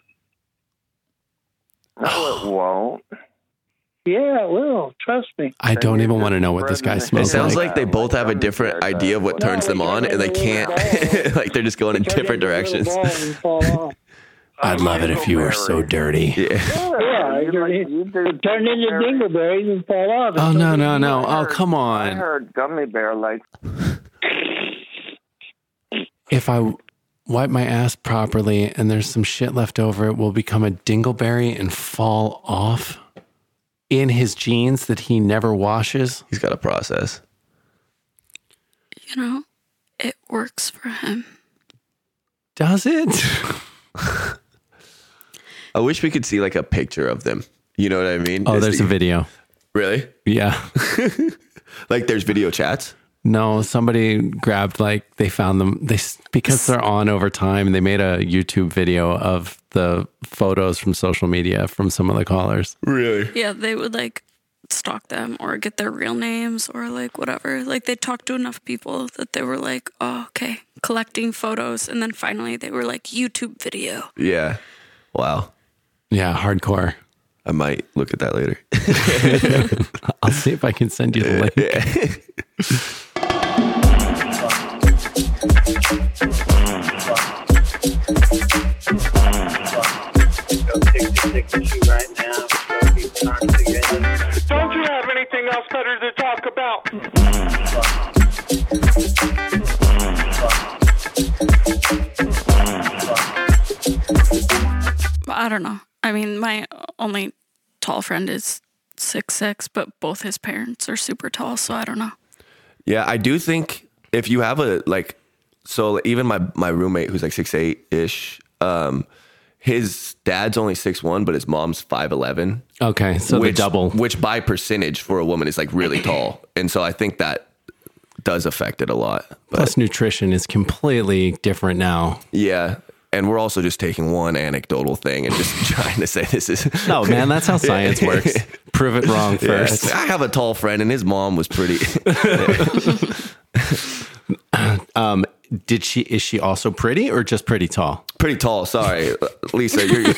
No, it won't. Yeah, it will. Trust me. I don't even want to know what this guy It smells sounds like. like they both have a different idea of what turns them on, and they can't. Like they're just going in different directions. Ball and fall off. I'd love it if you were so dirty. Yeah, it turned into dingleberries and fall off. Oh, no, no, no. Oh, come I on. heard gummy bear like. If I wipe my ass properly and there's some shit left over, it will become a dingleberry and fall off in his jeans that he never washes. He's got a process. You know, it works for him. Does it? I wish we could see like a picture of them. You know what I mean? Oh, Is there's the- a video. Really? Yeah. Like there's video chats? No, somebody grabbed, like, they found them, they because they're on over time, and they made a YouTube video of the photos from social media from some of the callers. Really? Yeah, they would like stalk them or get their real names or like whatever. Like they talked to enough people that they were like, oh, okay, collecting photos. And then finally they were like, YouTube video. Yeah. Wow. Yeah, hardcore. I might look at that later. I'll see if I can send you the link. Yeah. Don't you have anything else better to talk about? I don't know. I mean, my only tall friend is six six, but both his parents are super tall, so I don't know. Yeah, I do think if you have a like, so even my my roommate who's like six eight ish, um, his dad's only six one, but his mom's five eleven. Okay, so which, the double, which by percentage for a woman is like really tall, and so I think that does affect it a lot. But plus nutrition is completely different now. yeah. And we're also just taking one anecdotal thing and just trying to say this is... No, man, that's how science works. Prove it wrong first. Yeah, I have a tall friend and his mom was pretty... um, did she, is she also pretty or just pretty tall? Pretty tall, sorry. Lisa, you're...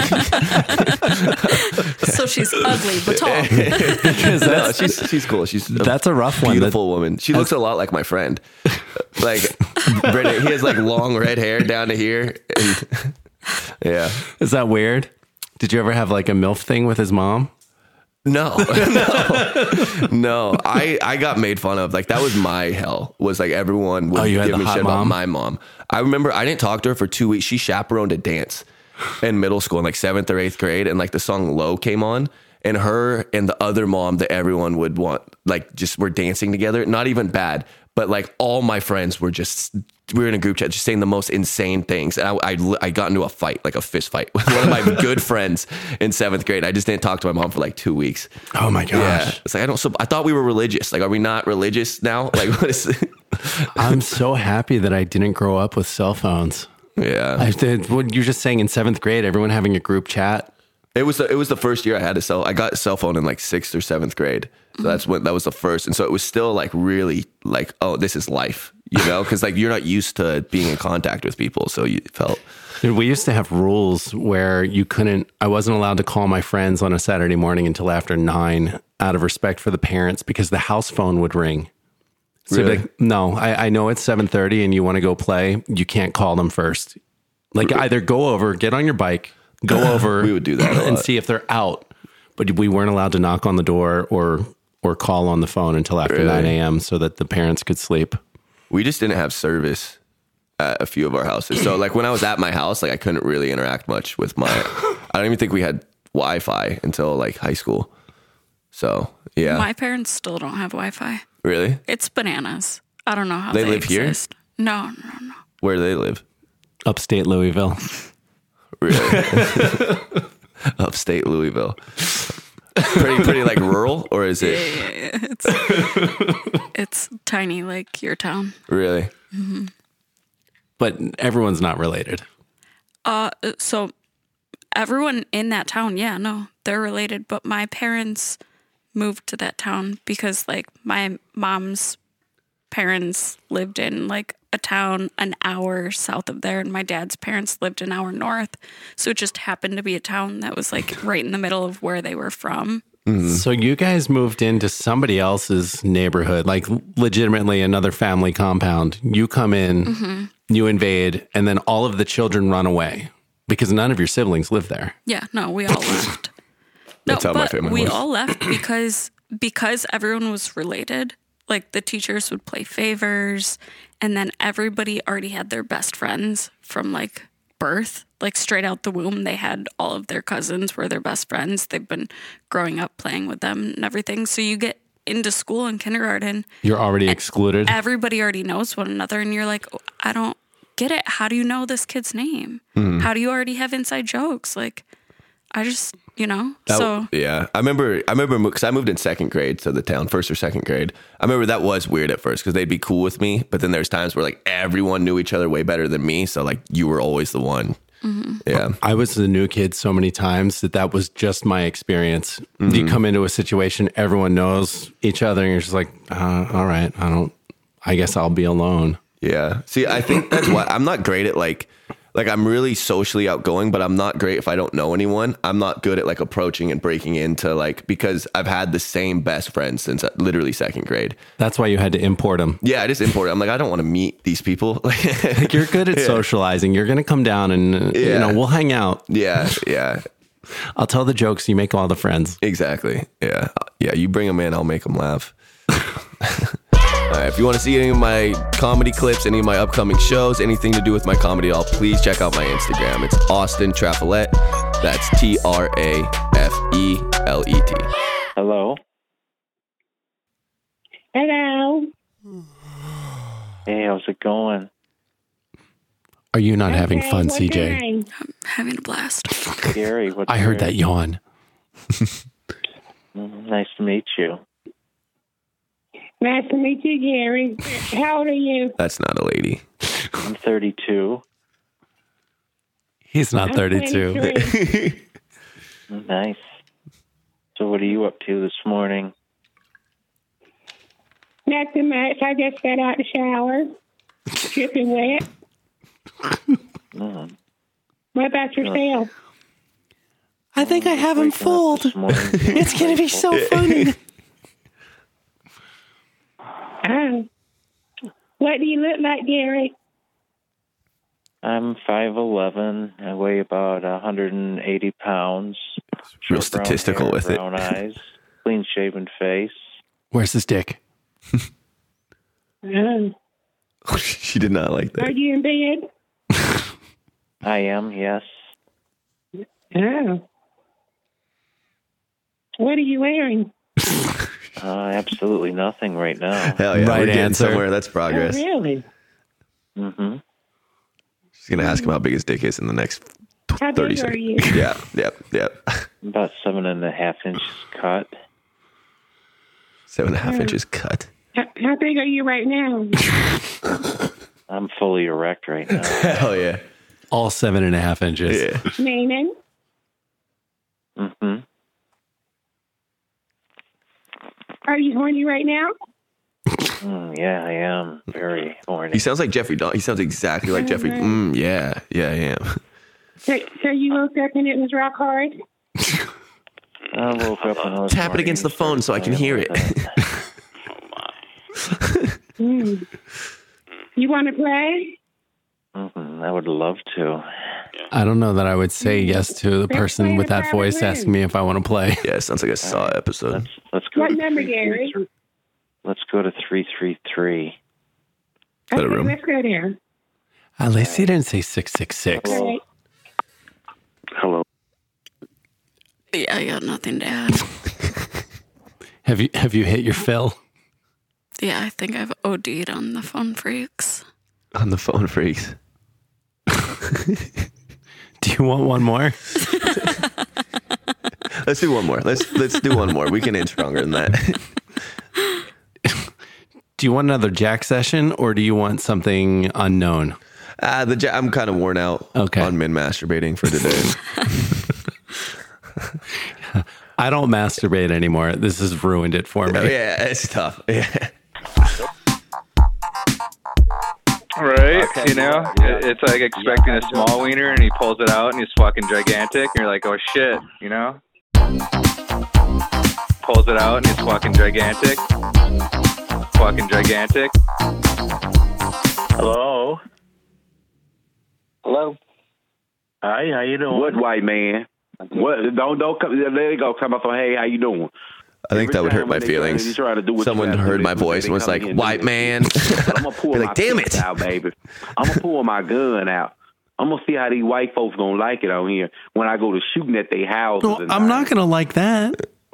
So she's ugly, but tall. Because no, she's, she's cool. She's a that's a rough one. beautiful woman. She looks a lot like my friend. Like, Brennan, he has like long red hair down to here. And, yeah. Is that weird? Did you ever have like a MILF thing with his mom? No, no, no. I, I got made fun of. Like that was my hell. Was like everyone would Oh, you had give the me hot shit about mom? my mom. I remember I didn't talk to her for two weeks. She chaperoned a dance in middle school in like seventh or eighth grade, and like the song "Low" came on, and her and the other mom that everyone would want like just were dancing together. Not even bad, but like all my friends were just. We were in a group chat just saying the most insane things. And I, I, I got into a fight, like a fist fight with one of my good friends in seventh grade. I just didn't talk to my mom for like two weeks. Oh my gosh. Yeah. It's like, I don't, so I thought we were religious. Like, are we not religious now? Like, what is it? I'm so happy that I didn't grow up with cell phones. Yeah. I did, what you're just saying in seventh grade, everyone having a group chat. It was, the, it was the first year I had a cell. I got a cell phone in like sixth or seventh grade. So that's when, that was the first. And so it was still like really like, oh, this is life. You know, because like you're not used to being in contact with people, so you felt. Dude, we used to have rules where you couldn't. I wasn't allowed to call my friends on a Saturday morning until after nine, out of respect for the parents, because the house phone would ring. So Really? like, no, I, I know it's seven thirty, and you want to go play. You can't call them first. Like either go over, get on your bike, go over. We would do that a and lot. see if they're out. But we weren't allowed to knock on the door or or call on the phone until after Really? nine a.m. so that the parents could sleep. We just didn't have service at a few of our houses. So like when I was at my house, like I couldn't really interact much with my, I don't even think we had Wi-Fi until like high school. So yeah. My parents still don't have Wi-Fi. Really? It's bananas. I don't know how They they, live here? exist. No, no, no. Where do they live? Upstate Louisville. Really? Upstate Louisville. Pretty, pretty like rural, or is it? Yeah, yeah, yeah. It's, it's tiny like your town. Really? hmm But everyone's not related. Uh, so everyone in that town, yeah, no, they're related. But my parents moved to that town because like my mom's parents lived in like a town an hour south of there, and my dad's parents lived an hour north. So it just happened to be a town that was like right in the middle of where they were from. So you guys moved into somebody else's neighborhood, like legitimately another family compound. You come in, Mhm. you invade, and then all of the children run away. Because none of your siblings live there. Yeah, no, we all left. That's no, how my but family we was. all left because because everyone was related. Like the teachers would play favors, and then everybody already had their best friends from like birth, like straight out the womb. They had all of their cousins were their best friends. They've been growing up playing with them and everything. So you get into school in kindergarten. You're already excluded. Everybody already knows one another, and you're like, oh, I don't get it. How do you know this kid's name? Hmm. How do you already have inside jokes? Like, I just, you know, That- so yeah, I remember. I remember because I moved in second grade to the town, first or second grade. I remember that was weird at first because they'd be cool with me, but then there's times where like everyone knew each other way better than me, so like you were always the one. Mm-hmm. Yeah, I was the new kid so many times that that was just my experience. Mm-hmm. You come into a situation, everyone knows each other, and you're just like, uh, all right, I don't. I guess I'll be alone. Yeah. See, I think that's why I'm not great at like, like I'm really socially outgoing, but I'm not great if I don't know anyone. I'm not good at like approaching and breaking into like, because I've had the same best friend since literally second grade. That's why you had to import them. Yeah, I just imported. I'm like, I don't want to meet these people. Like you're good at Yeah. socializing. You're going to come down and, uh, you Yeah. know, we'll hang out. Yeah. Yeah. I'll tell the jokes. You make all the friends. Exactly. Yeah. Yeah. You bring them in, I'll make them laugh. All right, if you want to see any of my comedy clips, any of my upcoming shows, anything to do with my comedy at all, please check out my Instagram. It's Austin Trafelet. That's T R A F E L E T. Hello. Hello. Hey, how's it going? Are you not having Okay, fun, what's C J? your name? I'm having a blast. Gary, what's I heard your- that yawn. Mm, Nice to meet you. Nice to meet you, Gary. How old are you? That's not a lady. I'm thirty-two. He's not I'm thirty-two. twenty-three. Nice. So what are you up to this morning? Nothing much. I just got out the shower. Dripping wet. Mm. What about yourself? I think I have him fooled. It's going to be so funny. Oh. What do you look like, Gary? I'm five eleven. I weigh about one hundred eighty pounds. Real Short brown statistical hair, with it. brown eyes, clean shaven face. Where's his dick? Oh. She did not like Are that. you in bed? I am, yes. Oh. What are you wearing? Uh, absolutely nothing right now. Hell yeah. Right We're getting answer. somewhere. That's progress. Oh, really? Mm-hmm. She's going to ask him how big his dick is in the next How thirty big are seconds. you? Yeah. Yep. Yep. About seven and a half inches cut. Seven and a half Yeah. inches cut. How, how big are you right now? I'm fully erect right now. Hell yeah. All seven and a half inches. Yeah. Meaning? Mm-hmm. Are you horny right now? Mm, yeah, I am very horny. He sounds like Jeffrey Don. He sounds exactly like Jeffrey. Mm, yeah. Yeah, I am. So, so you woke up and it was rock hard? I woke up and I was Tap it horny against the and phone so I can started hear it. playing with Mm. You want to play? Mhm, I would love to. I don't know that I would say yes to the person with that voice asking me if I want to play. Yeah, it sounds like a Saw episode. Let's go. What To, number, Gary? let's go to three three three. Is that a Okay, room? let's go there. At least he didn't say six six six. All right. Hello. Yeah, I got nothing to add. Have you have you hit your fill? Yeah, I think I've OD'd on the phone freaks. On the phone freaks. Do you want one more? Let's do one more. Let's let's do one more. We can end stronger than that. Do you want another Jack session or do you want something unknown? Uh, the ja- I'm kind of worn out Okay. on men masturbating for today. I don't masturbate anymore. This has ruined it for me. Oh, yeah, it's tough. Yeah. Right, you know, It- it's like expecting a small wiener, and he pulls it out, and he's fucking gigantic, and you're like, oh shit, you know. Pulls it out, and he's fucking gigantic, fucking gigantic. Hello. Hello. Hi, how you doing? What white man? What? Don't don't come. There you go. Come up on. Hey, how you doing? I think that would hurt my Every time feelings. they try to do what you Someone gotta heard do, my they- voice they and was come like, in and white do it. man. But I'm gonna pull Be my like, damn pistol it. out, baby. I'm gonna pull my gun out. I'm gonna see how these white folks gonna like it on here when I go to shooting at their houses. Well, and I'm not going to like that.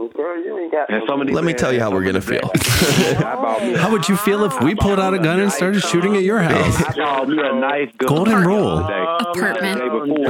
And some of these Let me men- tell you how we're going to feel. I bought me a- How would you feel if we pulled out a gun and started shooting at your house? I bought me a nice gun. Golden rule. Apartment. The day before,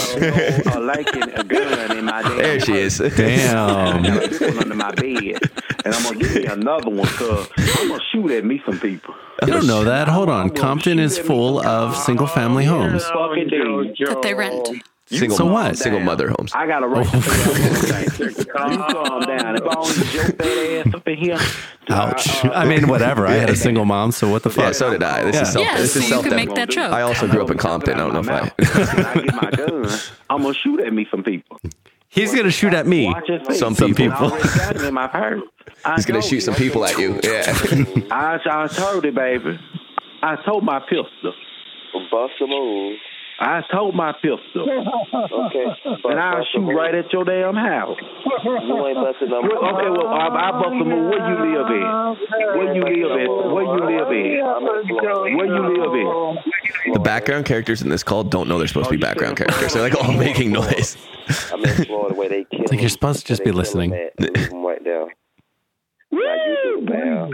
I got a, a liking a gun in my damn There she is. Damn. I got this one under my bed, and I'm gonna get me another one because I'm gonna shoot at me some people. You don't know that. Hold on. Compton is full of single family homes. Fucking dude. That they rent. Single, So what? Single mother homes. I got a right to say that. You calm down. If I don't joke that ass up in here. Ouch. I mean, whatever. I had a single mom, so what the fuck? Yeah, so did I. This Yeah. is self. Yeah, this so is you self. can make that joke. I also grew up in Compton. I don't know if I. When I get my gun, I'm gonna shoot at me some people. He's going to shoot at me. Watch your face. Some Some people. I already got it in my purse. I He's gonna told shoot you. some people at you. Yeah. I, I told it, baby. I told my pistol. Bust a move. I told my pistol. Okay. And I'll shoot right at your damn house. You ain't busting no move. Okay, well, I, I bust a move. Where you live at? Where you live at? Where you live at? Where you live at? The background characters in this call don't know they're supposed to be background characters. They're like all making noise. I'm in Florida where they kill It's like you're supposed to just be listening. Leave them right there. Now you do the math.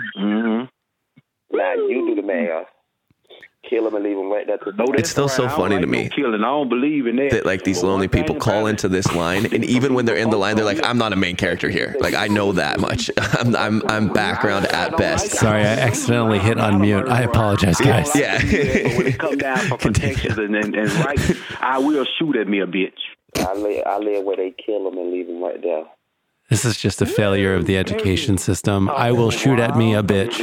Mm-hmm. Now you do the math. Kill them and leave them right there. To It's still so funny to me Killing. I don't believe in that. that like these But lonely one thing people call about into this line, and even when they're in the line, they're like, "I'm not a main character here. Like I know that much. I'm I'm I'm background at best." Sorry, I accidentally hit unmute. I apologize, guys. Yeah. But when it come down for protections and, and, and rights, I will shoot at me a bitch. I live, I live where they kill them and leave them right there. This is just a failure of the education system. I will shoot at me a bitch.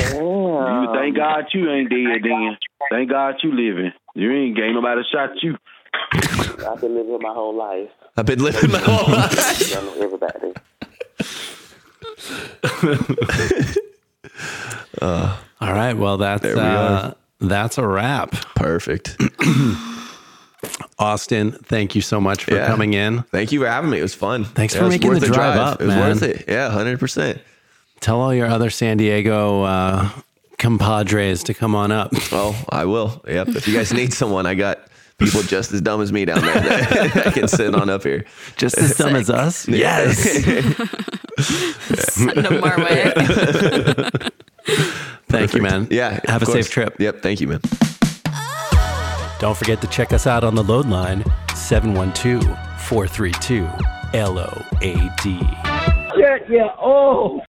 You thank God you ain't dead then. Thank God you living. You ain't ain't nobody shot you. I've been living here my whole life. I've been living my whole life. I know everybody. Uh, All right, well that's There we uh, that's a wrap. Perfect. Austin, thank you so much for Yeah. coming in. Thank you for having me. It was fun. Thanks Yeah, for it was making worth the drive up, It was man. worth it. Yeah, one hundred percent. Tell all your other San Diego uh, compadres to come on up. Oh, I will. Yep. If you guys need someone, I got people just as dumb as me down there that, that can sit on up here. Just as dumb as us? Yes. Send them our way. Thank you, man. Yeah. Have a of course. safe trip. Yep. Thank you, man. Don't forget to check us out on the load line, seven one two, four three two, L O A D. Yeah, yeah. Oh.